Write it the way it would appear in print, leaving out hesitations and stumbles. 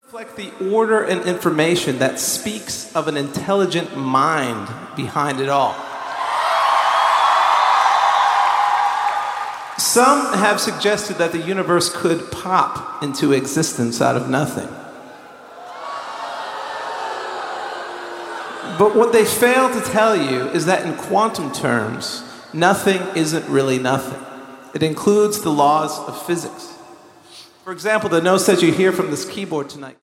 Reflect the order and information that speaks of an intelligent mind behind it all. Some have suggested that the universe could pop into existence out of nothing. But what they fail to tell you is that in quantum terms, nothing isn't really nothing. It includes the laws of physics. For example, the notes that you hear from this keyboard tonight